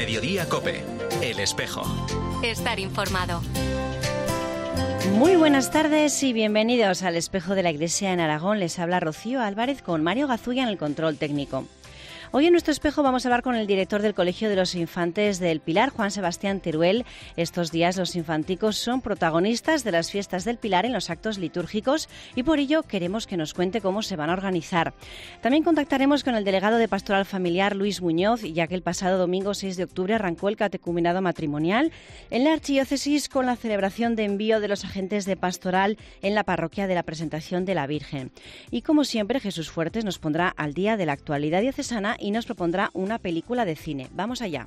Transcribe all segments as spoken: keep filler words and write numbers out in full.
Mediodía COPE. El Espejo. Estar informado. Muy buenas tardes y bienvenidos al Espejo de la Iglesia en Aragón. Les habla Rocío Álvarez con Mario Gazulla en el control técnico. Hoy en nuestro espejo vamos a hablar con el director del Colegio de los Infantes del Pilar, Juan Sebastián Teruel. Estos días los infanticos son protagonistas de las fiestas del Pilar en los actos litúrgicos y por ello queremos que nos cuente cómo se van a organizar. También contactaremos con el delegado de Pastoral Familiar, Luis Muñoz, ya que el pasado domingo seis de octubre arrancó el catecumenado matrimonial en la Archidiócesis con la celebración de envío de los agentes de Pastoral en la parroquia de la Presentación de la Virgen. Y como siempre, Jesús Fuertes nos pondrá al día de la actualidad diocesana y nos propondrá una película de cine. Vamos allá.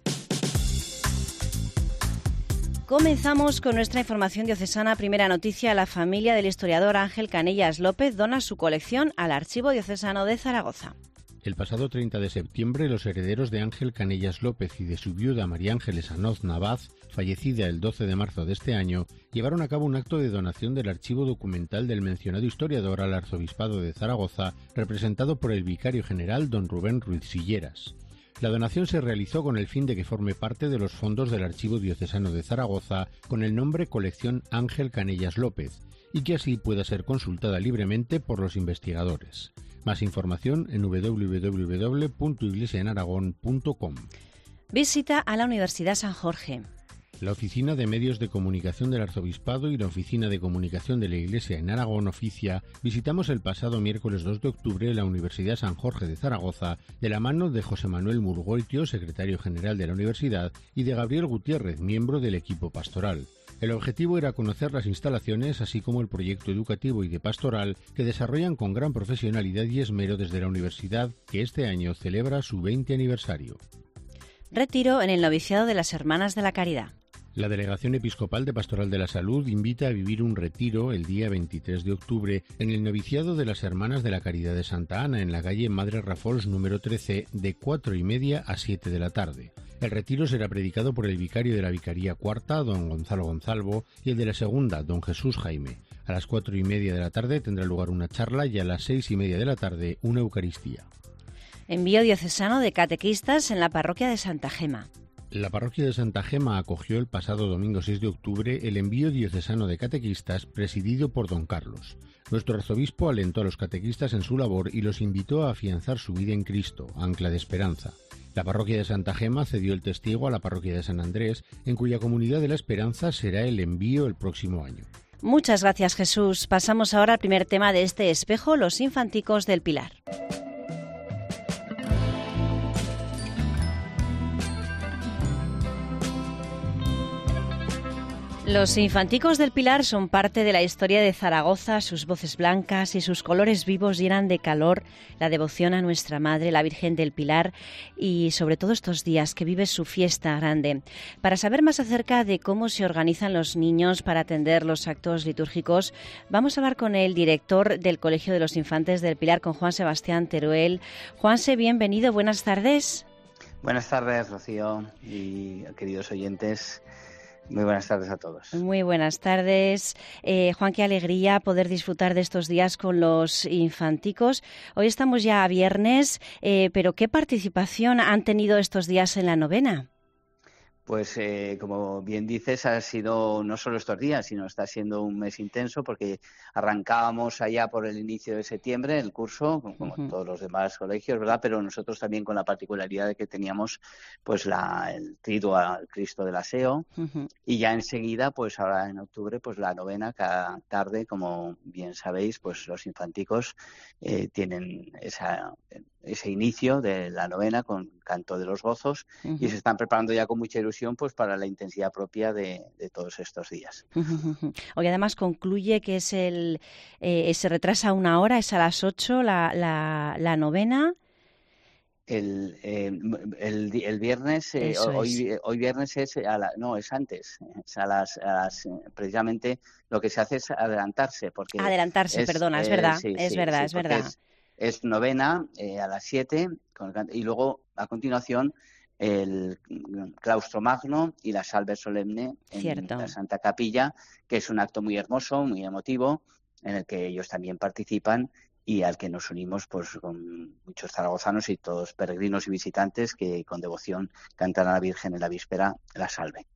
Comenzamos con nuestra información diocesana. Primera noticia: la familia del historiador Ángel Canellas López dona su colección al Archivo Diocesano de Zaragoza. El pasado treinta de septiembre, los herederos de Ángel Canellas López y de su viuda María Ángeles Anoz Navaz, fallecida el doce de marzo de este año, llevaron a cabo un acto de donación del archivo documental del mencionado historiador al Arzobispado de Zaragoza, representado por el vicario general don Rubén Ruiz Silleras. La donación se realizó con el fin de que forme parte de los fondos del Archivo Diocesano de Zaragoza con el nombre Colección Ángel Canellas López, y que así pueda ser consultada libremente por los investigadores. Más información en doble u doble u doble u punto iglesia en aragón punto com. Visita a la Universidad San Jorge. La Oficina de Medios de Comunicación del Arzobispado y la Oficina de Comunicación de la Iglesia en Aragón, Oficia, visitamos el pasado miércoles dos de octubre la Universidad San Jorge de Zaragoza de la mano de José Manuel Murgoitio, secretario general de la universidad, y de Gabriel Gutiérrez, miembro del equipo pastoral. El objetivo era conocer las instalaciones, así como el proyecto educativo y de pastoral que desarrollan con gran profesionalidad y esmero desde la universidad, que este año celebra su veinte aniversario. Retiro en el noviciado de las Hermanas de la Caridad. La Delegación Episcopal de Pastoral de la Salud invita a vivir un retiro el día veintitrés de octubre en el noviciado de las Hermanas de la Caridad de Santa Ana, en la calle Madre Rafols número trece, de cuatro y media a siete de la tarde. El retiro será predicado por el vicario de la Vicaría Cuarta, don Gonzalo Gonzalvo, y el de la Segunda, don Jesús Jaime. A las cuatro y media de la tarde tendrá lugar una charla y a las seis y media de la tarde una Eucaristía. Envío diocesano de catequistas en la parroquia de Santa Gema. La parroquia de Santa Gema acogió el pasado domingo seis de octubre el envío diocesano de catequistas presidido por don Carlos. Nuestro arzobispo alentó a los catequistas en su labor y los invitó a afianzar su vida en Cristo, ancla de esperanza. La parroquia de Santa Gema cedió el testigo a la parroquia de San Andrés, en cuya comunidad de la Esperanza será el envío el próximo año. Muchas gracias, Jesús. Pasamos ahora al primer tema de este espejo, los infanticos del Pilar. Los infanticos del Pilar son parte de la historia de Zaragoza. Sus voces blancas y sus colores vivos llenan de calor la devoción a nuestra Madre, la Virgen del Pilar, y sobre todo estos días que vive su fiesta grande. Para saber más acerca de cómo se organizan los niños para atender los actos litúrgicos, vamos a hablar con el director del Colegio de los Infantes del Pilar, con Juan Sebastián Teruel. Juanse, bienvenido, buenas tardes. Buenas tardes, Rocío, y queridos oyentes. Muy buenas tardes a todos. Muy buenas tardes. Eh, Juan, qué alegría poder disfrutar de estos días con los infanticos. Hoy estamos ya a viernes, eh, pero ¿qué participación han tenido estos días en la novena? Pues eh, como bien dices, ha sido no solo estos días, sino está siendo un mes intenso porque arrancábamos allá por el inicio de septiembre el curso, como uh-huh. todos los demás colegios, ¿verdad? Pero nosotros también con la particularidad de que teníamos pues la, el triduo al Cristo del Aseo uh-huh. y ya enseguida, pues ahora en octubre, pues la novena cada tarde, como bien sabéis, pues los infanticos eh, tienen esa... ese inicio de la novena con Canto de los Gozos uh-huh. y se están preparando ya con mucha ilusión pues para la intensidad propia de, de todos estos días. Uh-huh. Hoy además concluye que es el eh, se retrasa una hora, es a las ocho la, la, la novena. El, eh, el, el viernes, eh, hoy, es. hoy viernes es a la, no, es antes, es a las, a las, precisamente lo que se hace es adelantarse. Porque adelantarse, es, perdona, es eh, verdad, sí, es sí, verdad, sí, es verdad. Es, es novena eh, a las siete y luego a continuación el claustro magno y la salve solemne en Cierto. la Santa Capilla, que es un acto muy hermoso, muy emotivo, en el que ellos también participan y al que nos unimos pues con muchos zaragozanos y todos peregrinos y visitantes que con devoción cantan a la Virgen en la víspera la salve.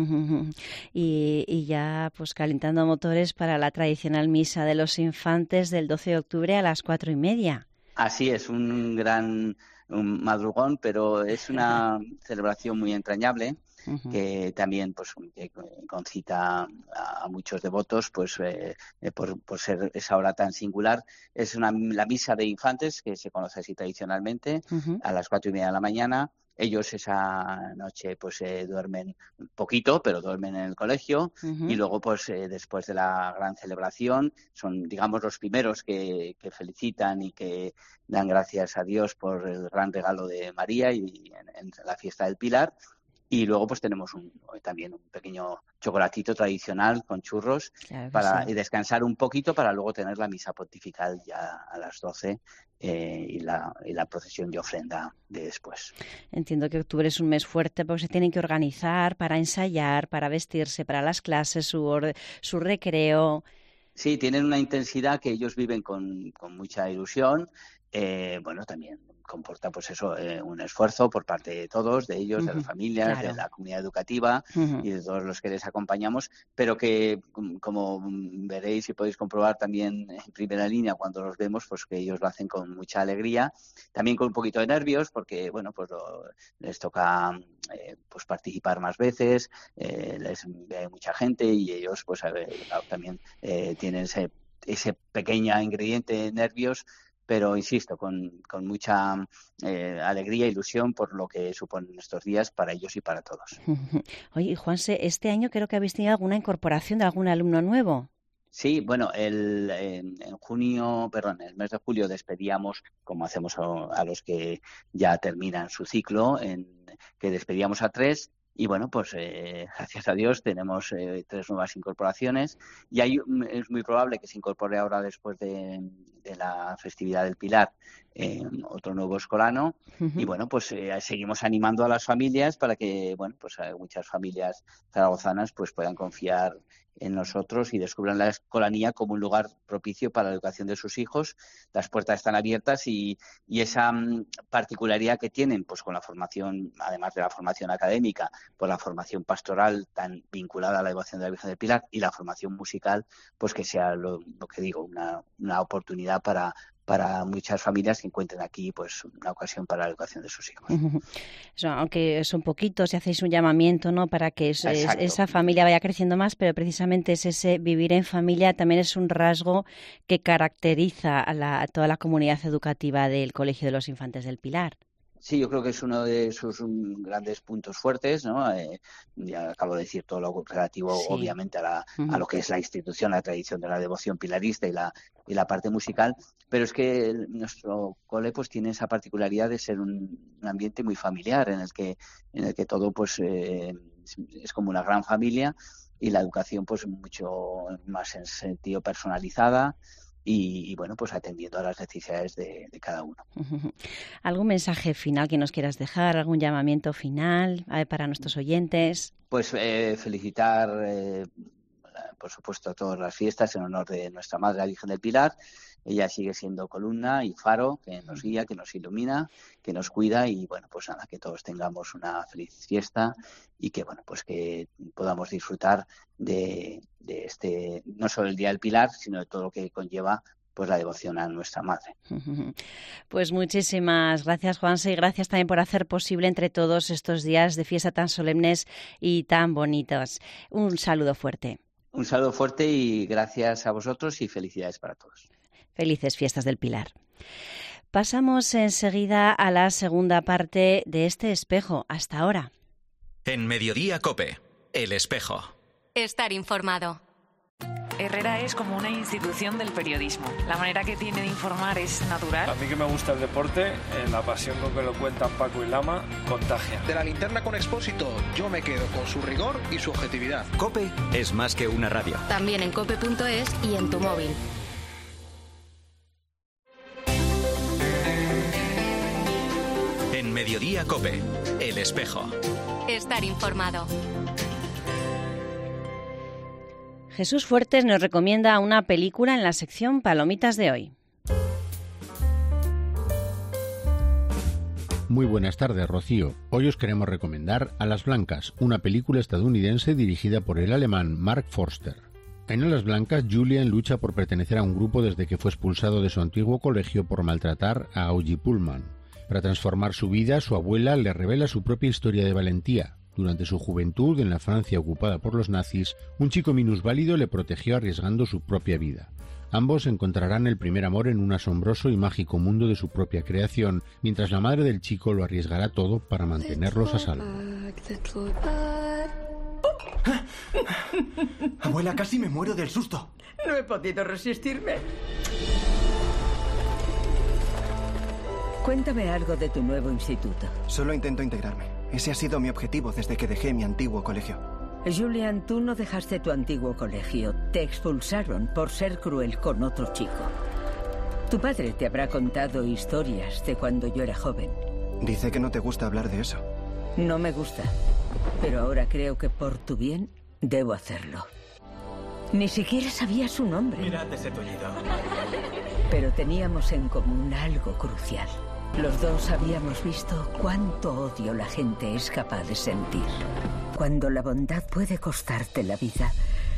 Y, y ya pues calentando motores para la tradicional misa de los infantes del doce de octubre a las cuatro y media. Así es, un gran un madrugón, pero es una celebración muy entrañable. Uh-huh. Que también pues que concita a, a muchos devotos pues eh, por, por ser esa hora tan singular. Es una la misa de infantes que se conoce así tradicionalmente. Uh-huh. A las cuatro y media de la mañana. Ellos esa noche pues eh, duermen poquito, pero duermen en el colegio. Uh-huh. Y luego pues eh, después de la gran celebración son digamos los primeros que, que felicitan y que dan gracias a Dios por el gran regalo de María y en, en la fiesta del Pilar. Y luego pues tenemos un, también un pequeño chocolatito tradicional con churros claro para sí. y descansar un poquito para luego tener la misa pontifical ya a las doce eh, y, la, y la procesión de ofrenda de después. Entiendo que octubre es un mes fuerte porque se tienen que organizar para ensayar, para vestirse, para las clases, su, or- su recreo. Sí, tienen una intensidad que ellos viven con, con mucha ilusión. Eh, bueno, también comporta pues eso eh, un esfuerzo por parte de todos, de ellos, uh-huh. de las familias, claro. de la comunidad educativa uh-huh. y de todos los que les acompañamos, pero que como veréis y podéis comprobar también en primera línea cuando los vemos, pues que ellos lo hacen con mucha alegría, también con un poquito de nervios porque bueno pues lo, les toca eh, pues participar más veces, eh, les ve mucha gente y ellos pues a ver, también eh, tienen ese ese pequeño ingrediente de nervios, pero insisto, con, con mucha eh, alegría e ilusión por lo que suponen estos días para ellos y para todos. Oye, Juanse, este año creo que habéis tenido alguna incorporación de algún alumno nuevo. Sí, bueno, el, en, en junio, perdón, en el mes de julio despedíamos, como hacemos a, a los que ya terminan su ciclo, en, que despedíamos a tres. Y bueno, pues eh, gracias a Dios tenemos eh, tres nuevas incorporaciones y hay, es muy probable que se incorpore ahora después de, de la festividad del Pilar eh, otro nuevo escolano. Uh-huh. Y bueno, pues eh, seguimos animando a las familias para que, bueno, pues eh, muchas familias zaragozanas pues puedan confiar en nosotros y descubran la escolanía como un lugar propicio para la educación de sus hijos. Las puertas están abiertas y, y esa um, particularidad que tienen pues con la formación, además de la formación académica, por la formación pastoral tan vinculada a la devoción de la Virgen del Pilar y la formación musical, pues que sea lo, lo que digo, una, una oportunidad para para muchas familias que encuentren aquí pues una ocasión para la educación de sus hijos. Eso, aunque son poquitos y hacéis un llamamiento, ¿no?, para que es, es, esa familia vaya creciendo más, pero precisamente es ese vivir en familia también es un rasgo que caracteriza a, la, a toda la comunidad educativa del Colegio de los Infantes del Pilar. Sí, yo creo que es uno de sus um, grandes puntos fuertes, ¿no? Eh, ya acabo de decir todo lo relativo, sí. obviamente, a, la, uh-huh. a lo que es la institución, la tradición de la devoción pilarista y la y la parte musical, pero es que el, nuestro cole pues tiene esa particularidad de ser un, un ambiente muy familiar, en el que en el que todo pues eh, es, es como una gran familia y la educación pues mucho más en sentido personalizada. Y, y, bueno, pues atendiendo a las necesidades de, de cada uno. ¿Algún mensaje final que nos quieras dejar? ¿Algún llamamiento final eh, para nuestros oyentes? Pues eh, felicitar, eh, por supuesto, a todas las fiestas en honor de nuestra Madre, la Virgen del Pilar. Ella sigue siendo columna y faro que nos guía, que nos ilumina, que nos cuida y, bueno, pues nada, que todos tengamos una feliz fiesta y que, bueno, pues que podamos disfrutar de, de este, no solo el Día del Pilar, sino de todo lo que conlleva pues la devoción a nuestra Madre. Pues muchísimas gracias, Juanse, y gracias también por hacer posible entre todos estos días de fiesta tan solemnes y tan bonitos. Un saludo fuerte. Un saludo fuerte y gracias a vosotros y felicidades para todos. Felices fiestas del Pilar. Pasamos enseguida a la segunda parte de este espejo. Hasta ahora. En Mediodía COPE, El Espejo. Estar informado. Herrera es como una institución del periodismo. La manera que tiene de informar es natural. A mí que me gusta el deporte, eh, la pasión con que lo cuentan Paco y Lama, contagia. De la linterna con Expósito, yo me quedo con su rigor y su objetividad. COPE es más que una radio. También en cope punto es y en tu móvil. En Mediodía COPE, El Espejo. Estar informado. Jesús Fuertes nos recomienda una película en la sección Palomitas de hoy. Muy buenas tardes, Rocío. Hoy os queremos recomendar Alas Blancas, una película estadounidense dirigida por el alemán Mark Forster. En Alas Blancas, Julian lucha por pertenecer a un grupo desde que fue expulsado de su antiguo colegio por maltratar a Augie Pullman. Para transformar su vida, su abuela le revela su propia historia de valentía. Durante su juventud, en la Francia ocupada por los nazis, un chico minusválido le protegió arriesgando su propia vida. Ambos encontrarán el primer amor en un asombroso y mágico mundo de su propia creación, mientras la madre del chico lo arriesgará todo para mantenerlos a salvo. Abuela, casi me muero del susto. No he podido resistirme. Cuéntame algo de tu nuevo instituto. Solo intento integrarme. Ese ha sido mi objetivo desde que dejé mi antiguo colegio. Julian, tú no dejaste tu antiguo colegio. Te expulsaron por ser cruel con otro chico. Tu padre te habrá contado historias de cuando yo era joven. Dice que no te gusta hablar de eso. No me gusta, pero ahora creo que por tu bien debo hacerlo. Ni siquiera sabía su nombre. Mirad ese tullido. Pero teníamos en común algo crucial. Los dos habíamos visto cuánto odio la gente es capaz de sentir. Cuando la bondad puede costarte la vida,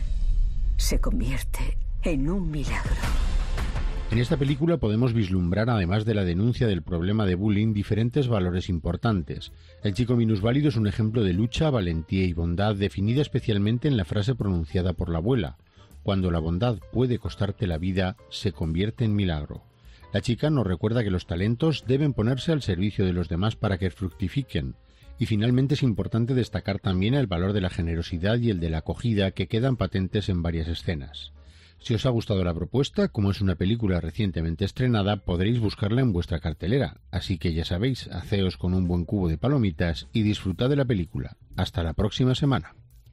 se convierte en un milagro. En esta película podemos vislumbrar, además de la denuncia del problema de bullying, diferentes valores importantes. El chico minusválido es un ejemplo de lucha, valentía y bondad, definida especialmente en la frase pronunciada por la abuela: cuando la bondad puede costarte la vida, se convierte en milagro. La chica nos recuerda que los talentos deben ponerse al servicio de los demás para que fructifiquen. Y finalmente es importante destacar también el valor de la generosidad y el de la acogida, que quedan patentes en varias escenas. Si os ha gustado la propuesta, como es una película recientemente estrenada, podréis buscarla en vuestra cartelera. Así que ya sabéis, haceos con un buen cubo de palomitas y disfrutad de la película. Hasta la próxima semana.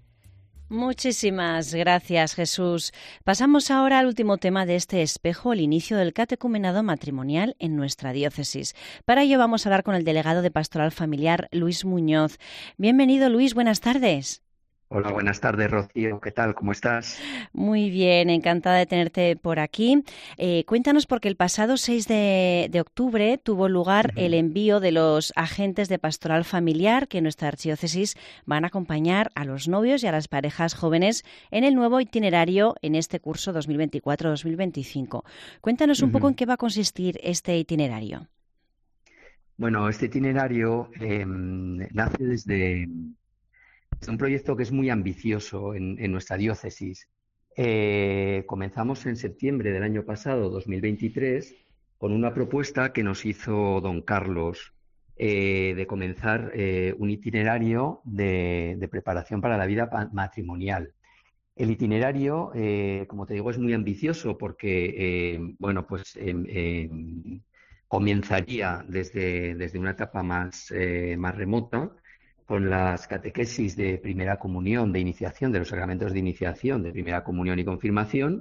Muchísimas gracias, Jesús. Pasamos ahora al último tema de este espejo, el inicio del catecumenado matrimonial en nuestra diócesis. Para ello vamos a hablar con el delegado de Pastoral Familiar, Luis Muñoz. Bienvenido, Luis, buenas tardes. Hola, buenas tardes, Rocío. ¿Qué tal? ¿Cómo estás? Muy bien, encantada de tenerte por aquí. Eh, cuéntanos, porque el pasado seis de octubre tuvo lugar uh-huh. el envío de los agentes de Pastoral Familiar que en nuestra archidiócesis van a acompañar a los novios y a las parejas jóvenes en el nuevo itinerario en este curso dos mil veinticuatro dos mil veinticinco. Cuéntanos un uh-huh. poco en qué va a consistir este itinerario. Bueno, este itinerario eh, nace desde... Es un proyecto que es muy ambicioso en, en nuestra diócesis. Eh, comenzamos en septiembre del año pasado, dos mil veintitrés, con una propuesta que nos hizo don Carlos eh, de comenzar eh, un itinerario de, de preparación para la vida matrimonial. El itinerario, eh, como te digo, es muy ambicioso porque, eh, bueno, pues eh, eh, comenzaría desde, desde una etapa más, eh, más remota, con las catequesis de primera comunión, de iniciación, de los sacramentos de iniciación, de primera comunión y confirmación,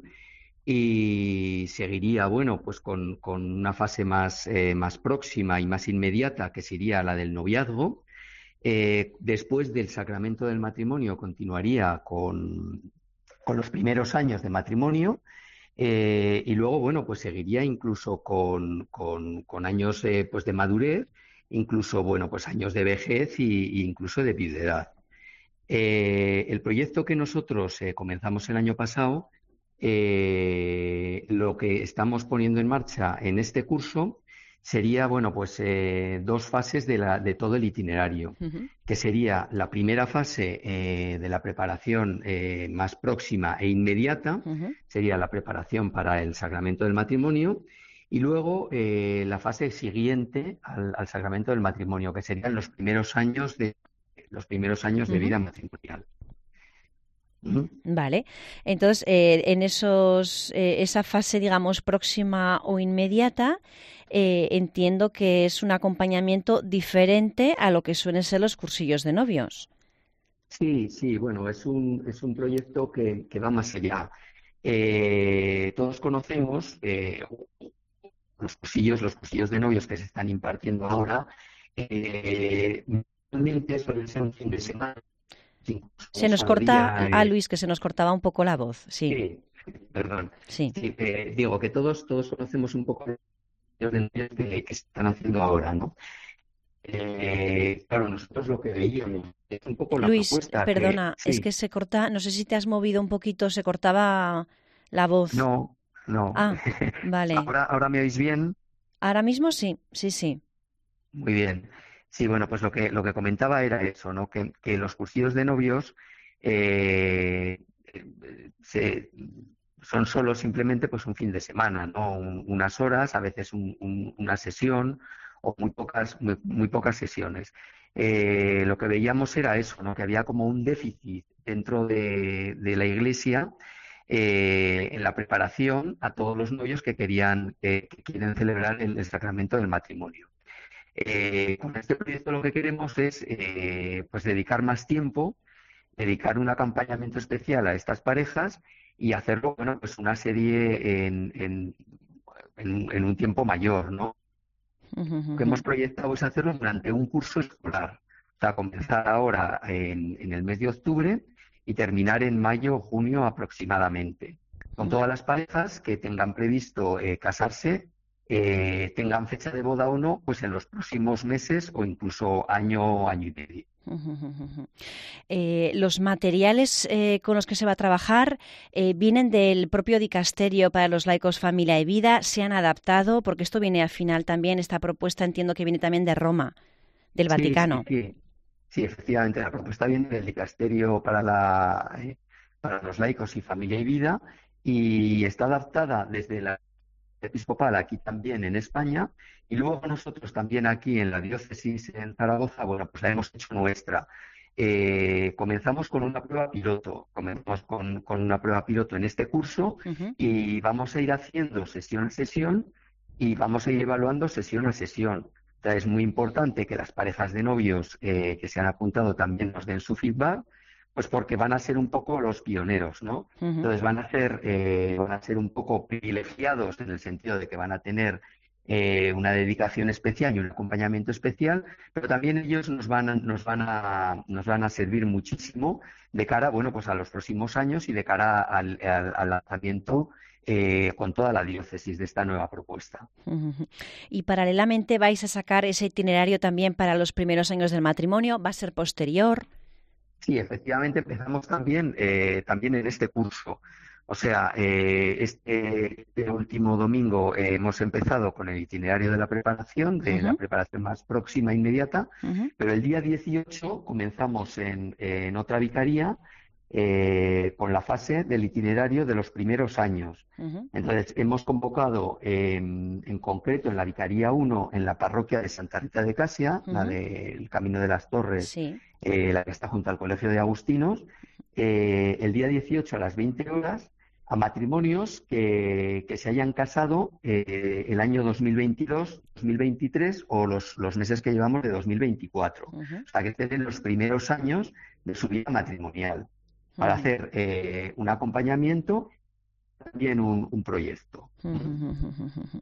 y seguiría, bueno, pues con, con una fase más, eh, más próxima y más inmediata, que sería la del noviazgo. Eh, después del sacramento del matrimonio continuaría con, con los primeros años de matrimonio, eh, y luego, bueno, pues seguiría incluso con, con, con años eh, pues de madurez, incluso, bueno, pues años de vejez y, y incluso de viudedad. Eh, el proyecto que nosotros eh, comenzamos el año pasado, eh, lo que estamos poniendo en marcha en este curso sería, bueno, pues eh, dos fases de, la, de todo el itinerario, uh-huh. que sería la primera fase eh, de la preparación eh, más próxima e inmediata, uh-huh. sería la preparación para el sacramento del matrimonio. Y luego eh, la fase siguiente al, al sacramento del matrimonio, que serían los primeros años de los primeros años de uh-huh. vida matrimonial. Uh-huh. Vale. Entonces, eh, en esos eh, esa fase, digamos, próxima o inmediata, eh, entiendo que es un acompañamiento diferente a lo que suelen ser los cursillos de novios. Sí, sí. Bueno, es un es un proyecto que, que va más allá. Eh, todos conocemos eh, los cursillos, los cursillos de novios que se están impartiendo ahora, eh, realmente suelen ser un fin de semana. Se nos corta, eh... ah, Luis, que se nos cortaba un poco la voz, sí. Sí, perdón. Sí. sí eh, digo que todos, todos conocemos un poco los de novios que, que se están haciendo ahora, ¿no? Eh, claro, nosotros lo que veíamos es un poco la Luis, propuesta. perdona, que, es sí. que se corta, no sé si te has movido un poquito, se cortaba la voz. No, no. Ah, vale. ¿Ahora, ahora me oís bien? Ahora mismo sí, sí, sí. Muy bien. Sí, bueno, pues lo que, lo que comentaba era eso, ¿no? Que, que los cursillos de novios eh, se, son solo simplemente pues un fin de semana, ¿no? Un, unas horas, a veces un, un, una sesión o muy pocas, muy, muy pocas sesiones. Eh, lo que veíamos era eso, ¿no? Que había como un déficit dentro de, de la Iglesia eh, en la preparación a todos los novios que querían, eh, que quieren celebrar el, el sacramento del matrimonio. Eh, con este proyecto lo que queremos es eh, pues dedicar más tiempo, dedicar un acompañamiento especial a estas parejas y hacerlo, bueno, pues una serie en, en, en, en un tiempo mayor, ¿no? Lo que hemos proyectado es hacerlo durante un curso escolar, o sea, comenzar ahora en, en el mes de octubre y terminar en mayo o junio aproximadamente, con todas las parejas que tengan previsto eh, casarse, eh, tengan fecha de boda o no, pues en los próximos meses o incluso año, año y medio. Eh, los materiales eh, con los que se va a trabajar eh, vienen del propio dicasterio para los laicos, familia y vida, se han adaptado, porque esto viene al final también, esta propuesta entiendo que viene también de Roma, del Sí, Vaticano. sí, sí. Sí, efectivamente, la propuesta viene del dicasterio para, la, eh, para los laicos y familia y vida y está adaptada desde la episcopal aquí también en España y luego nosotros también aquí en la diócesis en Zaragoza, bueno, pues la hemos hecho nuestra. Eh, comenzamos con una prueba piloto, comenzamos con, con una prueba piloto en este curso uh-huh. y vamos a ir haciendo sesión a sesión y vamos a ir evaluando sesión a sesión. O sea, es muy importante que las parejas de novios eh, que se han apuntado también nos den su feedback, pues porque van a ser un poco los pioneros, ¿no? Uh-huh. Entonces van a ser eh, van a ser un poco privilegiados en el sentido de que van a tener eh, una dedicación especial y un acompañamiento especial, pero también ellos nos van a, nos van a nos van a servir muchísimo de cara, bueno, pues a los próximos años y de cara al, al, al lanzamiento eh, con toda la diócesis de esta nueva propuesta. Uh-huh. Y paralelamente vais a sacar ese itinerario también para los primeros años del matrimonio, ¿va a ser posterior? Sí, efectivamente empezamos también, eh, también en este curso. O sea, eh, este, este último domingo eh, hemos empezado con el itinerario de la preparación, de uh-huh. la preparación más próxima e inmediata, uh-huh. pero el día dieciocho comenzamos en, en otra vicaría eh, con la fase del itinerario de los primeros años. Uh-huh. Entonces, hemos convocado eh, en concreto en la Vicaría uno, en la parroquia de Santa Rita de Casia, uh-huh. la del Camino de las Torres, sí. eh, la que está junto al Colegio de Agustinos, eh, el día dieciocho a las veinte horas, a matrimonios que, que se hayan casado eh, el año dos mil veintidós, dos mil veintitrés o los, los meses que llevamos de dos mil veinticuatro. Uh-huh. O sea, que estén en los primeros años de su vida matrimonial, para uh-huh. hacer eh, un acompañamiento, también un, un proyecto. Uh-huh.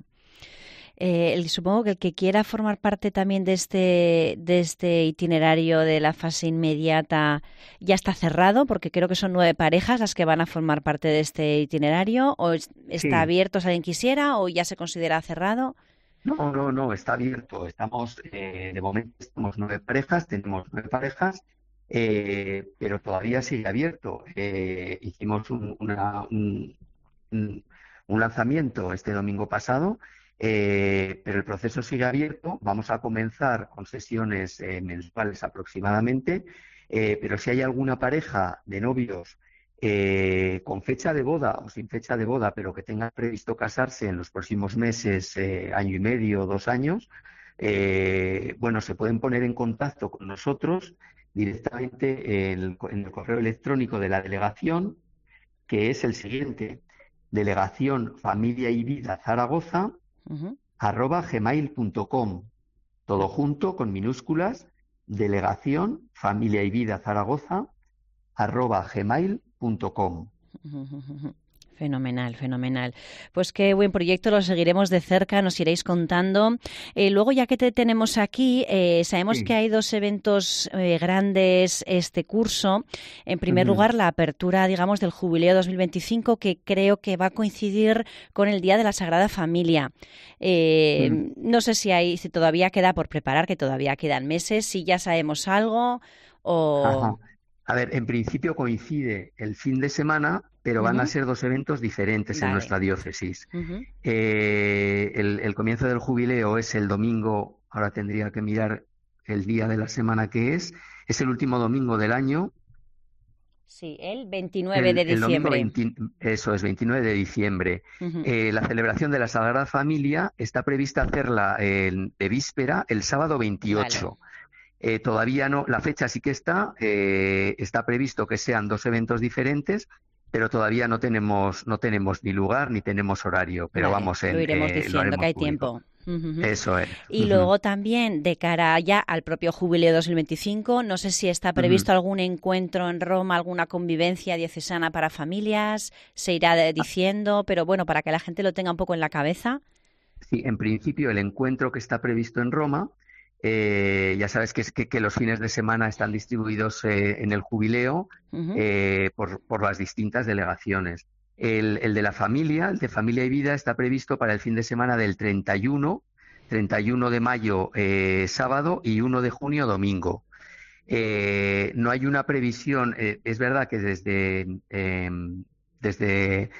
Eh, supongo que el que quiera formar parte también de este, de este itinerario de la fase inmediata ya está cerrado, porque creo que son nueve parejas las que van a formar parte de este itinerario, o está sí. abierto si alguien quisiera, o ya se considera cerrado. No, no, no, está abierto. Estamos, eh, de momento estamos nueve parejas, tenemos nueve parejas, eh, pero todavía sigue abierto. Eh, hicimos un, una, un, un, un lanzamiento este domingo pasado. Eh, pero el proceso sigue abierto, vamos a comenzar con sesiones eh, mensuales aproximadamente, eh, pero si hay alguna pareja de novios eh, con fecha de boda o sin fecha de boda, pero que tenga previsto casarse en los próximos meses, eh, año y medio o dos años, eh, bueno, se pueden poner en contacto con nosotros directamente en el, en el correo electrónico de la delegación, que es el siguiente: delegación familia y vida Zaragoza, Uh-huh. arroba gmail punto com, todo junto con minúsculas, delegación familia y vida Zaragoza arroba gmail punto com. Uh-huh. Fenomenal, fenomenal. Pues qué buen proyecto, lo seguiremos de cerca, nos iréis contando. Eh, luego, ya que te tenemos aquí, eh, sabemos sí. que hay dos eventos eh, grandes este curso. En primer uh-huh. lugar, la apertura, digamos, del Jubileo dos mil veinticinco, que creo que va a coincidir con el Día de la Sagrada Familia. Eh, uh-huh. No sé si hay, si todavía queda por preparar, que todavía quedan meses, si ya sabemos algo o... Ajá. A ver, en principio coincide el fin de semana, pero uh-huh. van a ser dos eventos diferentes vale. en nuestra diócesis. Uh-huh. Eh, el, el comienzo del jubileo es el domingo, ahora tendría que mirar el día de la semana que es, es el último domingo del año. Sí, el veintinueve el, de diciembre. El domingo veinte, eso es, veintinueve de diciembre. Uh-huh. Eh, la celebración de la Sagrada Familia está prevista hacerla eh, de víspera el sábado veintiocho. Vale. Eh, todavía no, la fecha sí que está, eh, está previsto que sean dos eventos diferentes, pero todavía no tenemos no tenemos ni lugar ni tenemos horario, pero vale, vamos en, lo iremos eh, diciendo lo que hay público. tiempo. Uh-huh. Eso es. Y uh-huh. luego también, de cara ya al propio Jubileo dos mil veinticinco, no sé si está previsto uh-huh. algún encuentro en Roma, alguna convivencia diocesana para familias, se irá diciendo, pero bueno, para que la gente lo tenga un poco en la cabeza. Sí, en principio el encuentro que está previsto en Roma, Eh, ya sabes que, es que, que los fines de semana están distribuidos eh, en el jubileo uh-huh. eh, por, por las distintas delegaciones. El, el de la familia, el de Familia y Vida, está previsto para el fin de semana del treinta y uno, treinta y uno de mayo eh, sábado y uno de junio domingo. Eh, no hay una previsión, eh, es verdad que desde, eh, desde,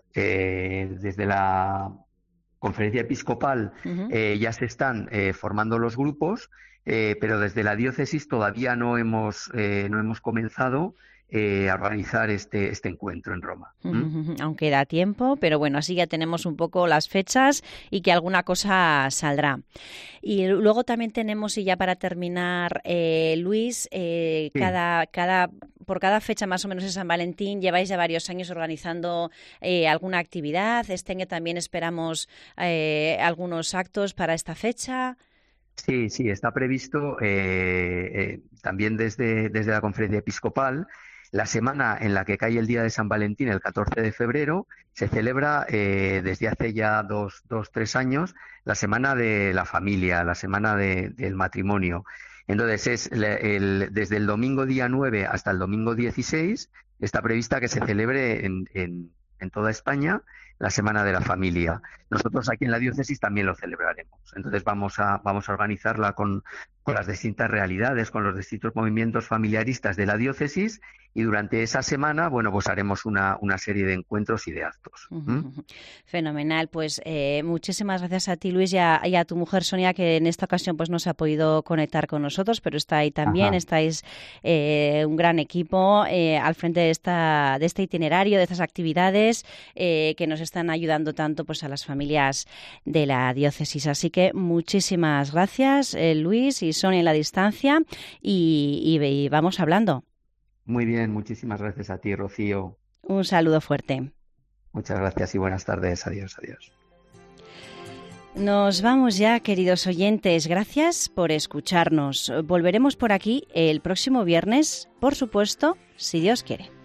eh, desde la Conferencia Episcopal uh-huh. eh, ya se están eh, formando los grupos, eh, pero desde la diócesis todavía no hemos eh, no hemos comenzado eh, a organizar este este encuentro en Roma. Uh-huh. ¿Mm? Aunque da tiempo, pero bueno, así ya tenemos un poco las fechas y que alguna cosa saldrá. Y luego también tenemos, y ya para terminar, eh, Luis, eh, sí. cada cada por cada fecha más o menos de San Valentín lleváis ya varios años organizando eh, alguna actividad. Este año también esperamos eh, algunos actos para esta fecha. Sí, sí, está previsto eh, eh, también desde, desde la Conferencia Episcopal. La semana en la que cae el Día de San Valentín, el catorce de febrero, se celebra eh, desde hace ya dos, dos, tres años la Semana de la Familia, la Semana de, del Matrimonio. Entonces, es el, el, desde el domingo día nueve hasta el domingo dieciséis está prevista que se celebre en, en, en toda España la Semana de la Familia. Nosotros aquí en la diócesis también lo celebraremos. Entonces vamos a vamos a organizarla con, con las distintas realidades, con los distintos movimientos familiaristas de la diócesis, y durante esa semana, bueno, pues haremos una, una serie de encuentros y de actos. ¿Mm? Fenomenal. Pues eh, muchísimas gracias a ti, Luis, y a, y a tu mujer, Sonia, que en esta ocasión pues no se ha podido conectar con nosotros, pero está ahí también. Ajá. Estáis eh, un gran equipo eh, al frente de esta de este itinerario, de estas actividades eh, que nos están ayudando tanto pues a las familias de la diócesis. Así que muchísimas gracias, eh, Luis y Sonia en la distancia, y, y, y vamos hablando. Muy bien, muchísimas gracias a ti, Rocío. Un saludo fuerte. Muchas gracias y buenas tardes. Adiós, adiós. Nos vamos ya, queridos oyentes. Gracias por escucharnos. Volveremos por aquí el próximo viernes, por supuesto, si Dios quiere.